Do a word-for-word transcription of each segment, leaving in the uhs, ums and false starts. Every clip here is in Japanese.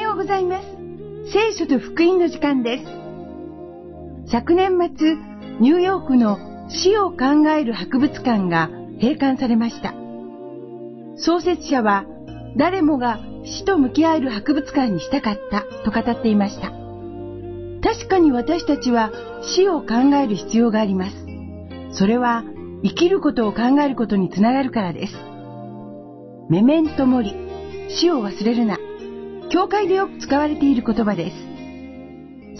ようございます。聖書と福音の時間です。昨年末、ニューヨークの死を考える博物館が閉館されました。創設者は、誰もが死と向き合える博物館にしたかったと語っていました。確かに私たちは死を考える必要があります。それは生きることを考えることにつながるからです。メメントモリ、死を忘れるな。教会でよく使われている言葉です。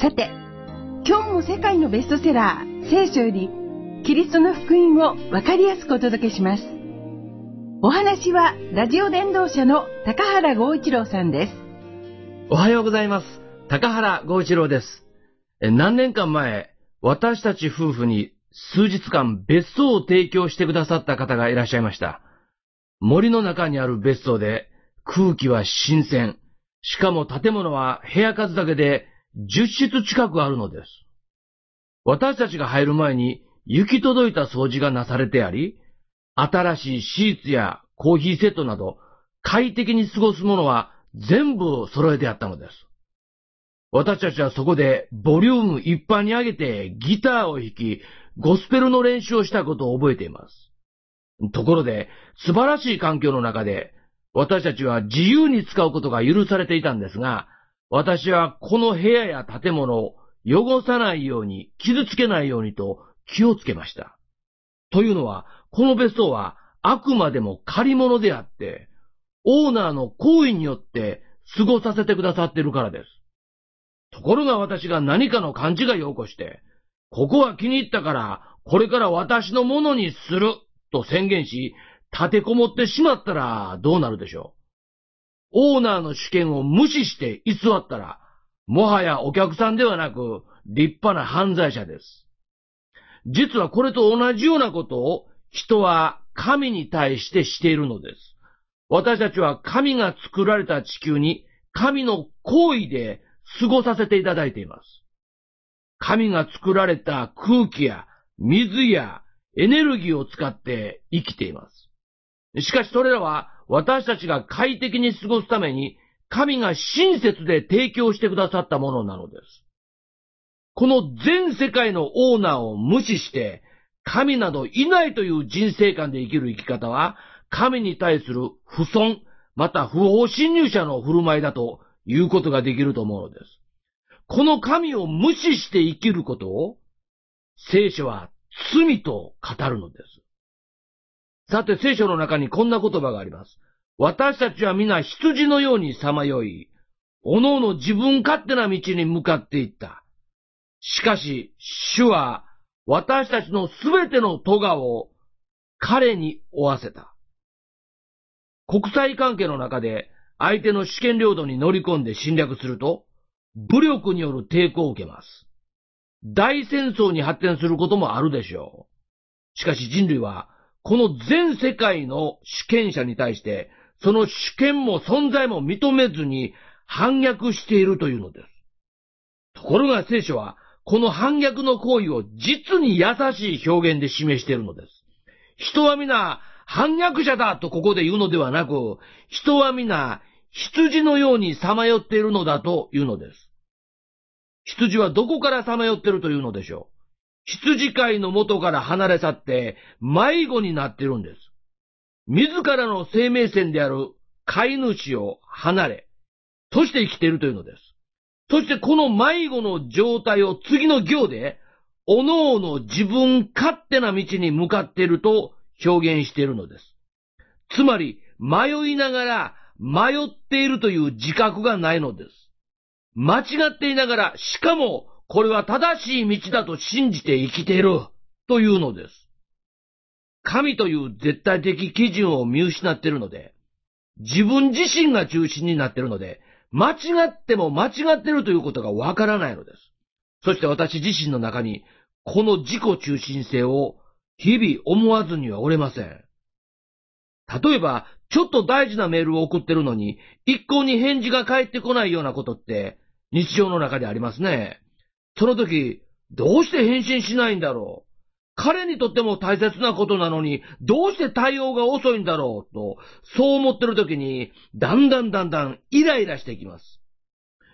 さて、今日も世界のベストセラー、聖書よりキリストの福音をわかりやすくお届けします。お話はラジオ伝道者の高原剛一郎さんです。 おはようございます。高原剛一郎です。何年間前、私たち夫婦に数日間別荘を提供してくださった方がいらっしゃいました。森の中にある別荘で空気は新鮮。しかも建物は部屋数だけでじゅっ室近くあるのです。私たちが入る前に行き届いた掃除がなされてあり、新しいシーツやコーヒーセットなど快適に過ごすものは全部揃えてあったのです。私たちはそこでボリュームいっぱいに上げてギターを弾き、ゴスペルの練習をしたことを覚えています。ところで素晴らしい環境の中で私たちは自由に使うことが許されていたんですが、私はこの部屋や建物を汚さないように、傷つけないようにと気をつけました。というのは、この別荘はあくまでも借り物であって、オーナーの行為によって過ごさせてくださっているからです。ところが私が何かの勘違いを起こして、ここは気に入ったから、これから私のものにすると宣言し、立てこもってしまったらどうなるでしょう。オーナーの主権を無視して偽ったら、もはやお客さんではなく立派な犯罪者です。実はこれと同じようなことを人は神に対してしているのです。私たちは神が作られた地球に神の行為で過ごさせていただいています。神が作られた空気や水やエネルギーを使って生きています。しかしそれらは私たちが快適に過ごすために神が親切で提供してくださったものなのです。この全世界のオーナーを無視して神などいないという人生観で生きる生き方は神に対する不尊また不法侵入者の振る舞いだということができると思うのです。この神を無視して生きることを聖書は罪と語るのです。さて聖書の中にこんな言葉があります。私たちは皆羊のようにさまよい、おのおの自分勝手な道に向かっていった。しかし主は私たちのすべての咎を彼に負わせた。国際関係の中で相手の主権領土に乗り込んで侵略すると、武力による抵抗を受けます。大戦争に発展することもあるでしょう。しかし人類はこの全世界の主権者に対して、その主権も存在も認めずに反逆しているというのです。ところが聖書は、この反逆の行為を実に優しい表現で示しているのです。人は皆反逆者だとここで言うのではなく、人は皆羊のようにさまよっているのだというのです。羊はどこからさまよっているというのでしょう。羊飼いの元から離れ去って迷子になっているんです。自らの生命線である飼い主を離れ、そして生きているというのです。そしてこの迷子の状態を次の行で、おのおの自分勝手な道に向かっていると表現しているのです。つまり迷いながら迷っているという自覚がないのです。間違っていながら、しかもこれは正しい道だと信じて生きているというのです。神という絶対的基準を見失っているので、自分自身が中心になっているので、間違っても間違っているということがわからないのです。そして私自身の中に、この自己中心性を日々思わずにはおれません。例えば、ちょっと大事なメールを送ってるのに、一向に返事が返ってこないようなことって、日常の中でありますね。その時、どうして返信しないんだろう。彼にとっても大切なことなのに、どうして対応が遅いんだろうと、そう思ってる時に、だんだんだんだんイライラしてきます。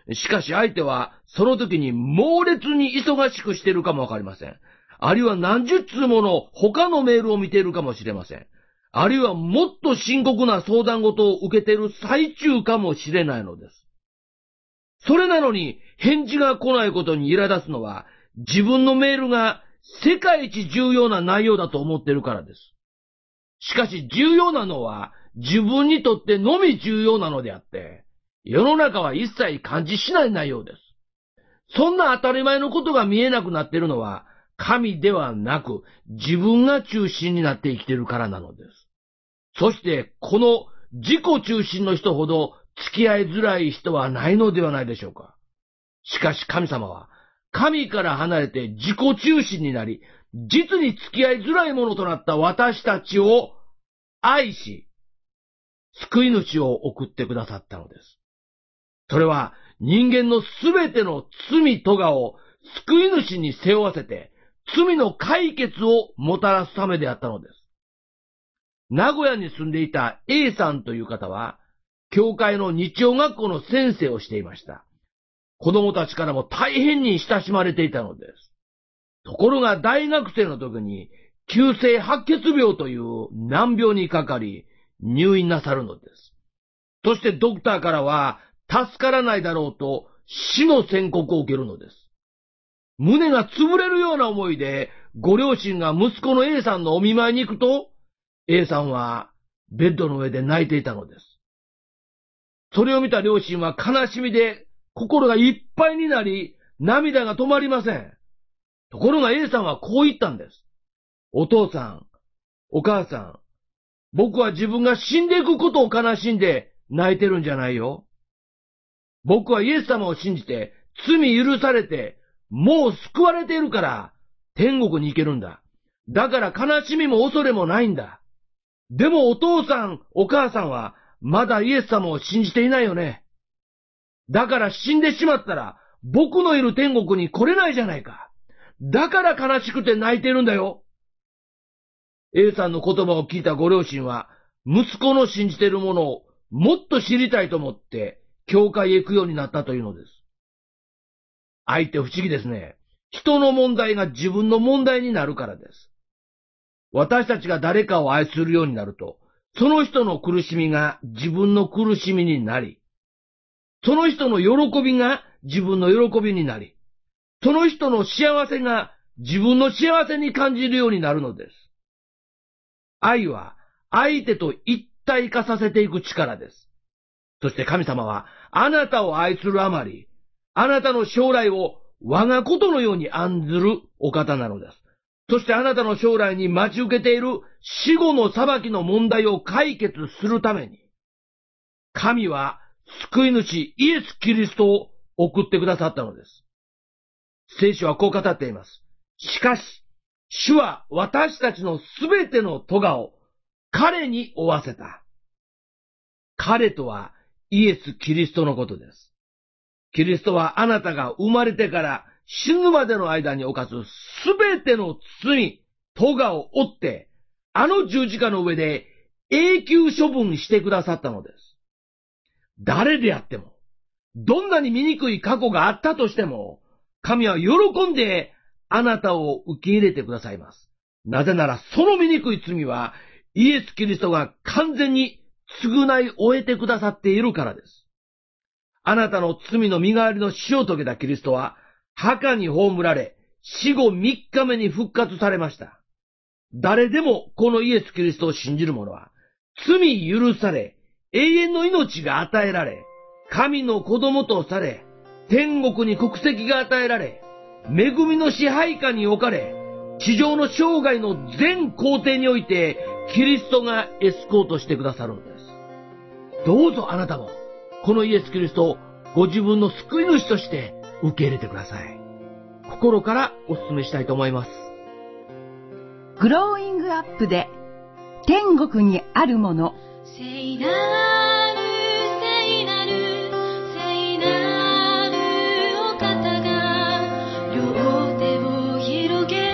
しかし相手はその時に猛烈に忙しくしているかもわかりません。あるいは何十通もの他のメールを見ているかもしれません。あるいはもっと深刻な相談事を受けている最中かもしれないのです。それなのに返事が来ないことに苛立つのは、自分のメールが世界一重要な内容だと思っているからです。しかし重要なのは自分にとってのみ重要なのであって、世の中は一切感知しない内容です。そんな当たり前のことが見えなくなっているのは、神ではなく自分が中心になって生きているからなのです。そしてこの自己中心の人ほど付き合いづらい人はないのではないでしょうか。しかし神様は神から離れて自己中心になり、実に付き合いづらいものとなった私たちを愛し、救い主を送ってくださったのです。それは人間のすべての罪咎を救い主に背負わせて、罪の解決をもたらすためであったのです。名古屋に住んでいた A さんという方は、教会の日曜学校の先生をしていました。子供たちからも大変に親しまれていたのです。ところが大学生の時に急性白血病という難病にかかり入院なさるのです。そしてドクターからは助からないだろうと死の宣告を受けるのです。胸が潰れるような思いでご両親が息子の A さんのお見舞いに行くと、A さんはベッドの上で泣いていたのです。それを見た両親は悲しみで心がいっぱいになり、涙が止まりません。ところが A さんはこう言ったんです。お父さん、お母さん、僕は自分が死んでいくことを悲しんで泣いてるんじゃないよ。僕はイエス様を信じて罪許されてもう救われているから天国に行けるんだ。だから悲しみも恐れもないんだ。でもお父さん、お母さんはまだイエス様を信じていないよね。だから死んでしまったら僕のいる天国に来れないじゃないか。だから悲しくて泣いてるんだよ。A さんの言葉を聞いたご両親は息子の信じているものをもっと知りたいと思って教会へ行くようになったというのです。相手不思議ですね。人の問題が自分の問題になるからです。私たちが誰かを愛するようになると、その人の苦しみが自分の苦しみになり、その人の喜びが自分の喜びになり、その人の幸せが自分の幸せに感じるようになるのです。愛は相手と一体化させていく力です。そして神様はあなたを愛するあまり、あなたの将来を我がことのように案ずるお方なのです。そしてあなたの将来に待ち受けている死後の裁きの問題を解決するために、神は救い主イエス・キリストを送ってくださったのです。聖書はこう語っています。しかし、主は私たちのすべての咎を彼に負わせた。彼とはイエス・キリストのことです。キリストはあなたが生まれてから死ぬまでの間に犯すすべての罪、咎を負って、あの十字架の上で永久処分してくださったのです。誰であっても、どんなに醜い過去があったとしても、神は喜んであなたを受け入れてくださいます。なぜならその醜い罪はイエス・キリストが完全に償い終えてくださっているからです。あなたの罪の身代わりの死を遂げたキリストは、墓に葬られ、死後みっかめに復活されました。誰でもこのイエス・キリストを信じる者は、罪許され、永遠の命が与えられ、神の子供とされ、天国に国籍が与えられ、恵みの支配下に置かれ、地上の生涯の全工程において、キリストがエスコートしてくださるのです。どうぞあなたも、このイエス・キリストをご自分の救い主として受け入れてください。心からお勧めしたいと思います。 グローイングアップで天国にあるもの。 聖なる聖なる聖なるお方が両手を広げ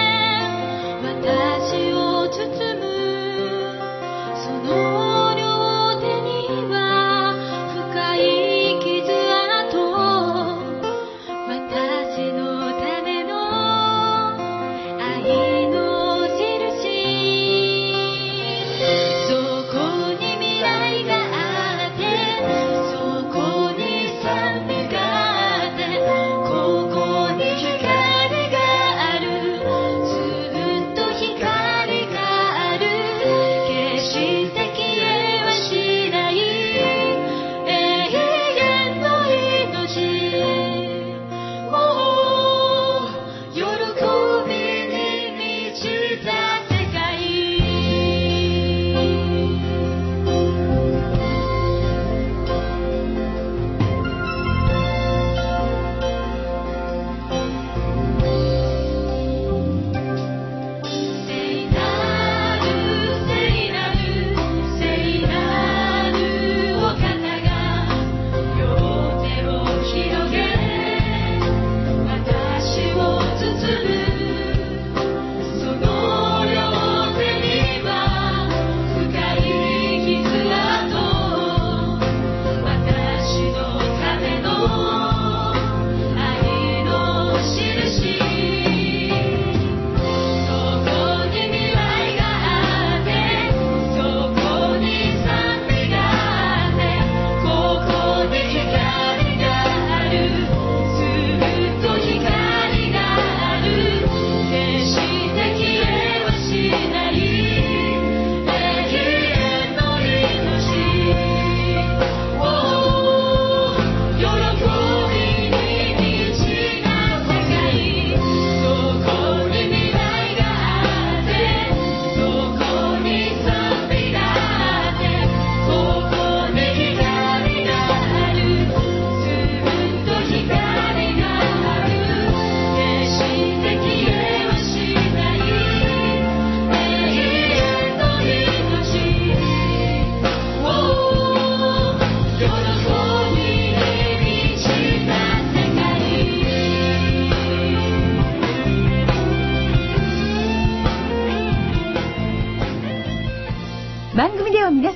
私を包む。その両手には深い傷跡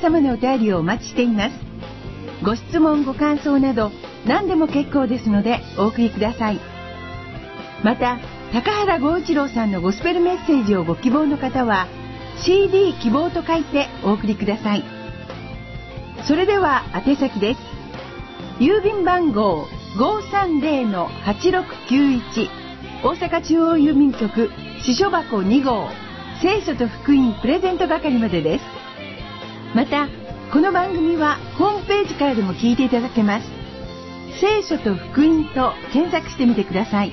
様のお便りをお待ちしています。ご質問ご感想など何でも結構ですのでお送りください。また高原剛一郎さんのゴスペルメッセージをご希望の方は シーディー 希望と書いてお送りください。それでは宛先です。郵便番号 ごーさんぜろのはちろくきゅういち 大阪中央郵便局支所箱に号聖書と福音プレゼント係までです。またこの番組はホームページからでも聞いていただけます。聖書と福音と検索してみてください。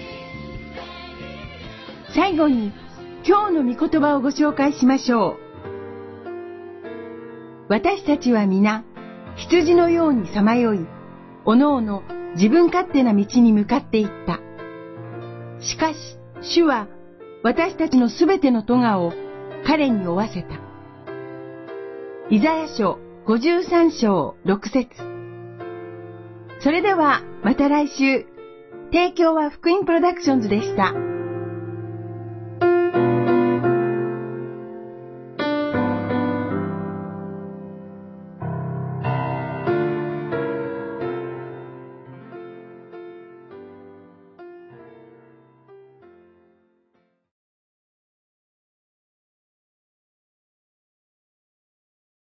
最後に今日の御言葉をご紹介しましょう。私たちは皆羊のようにさまよい、おのおの自分勝手な道に向かっていった。しかし主は私たちのすべての咎を彼に負わせた。イザヤ書ごじゅうさん章ろく節。それではまた来週。提供は福音プロダクションズでした。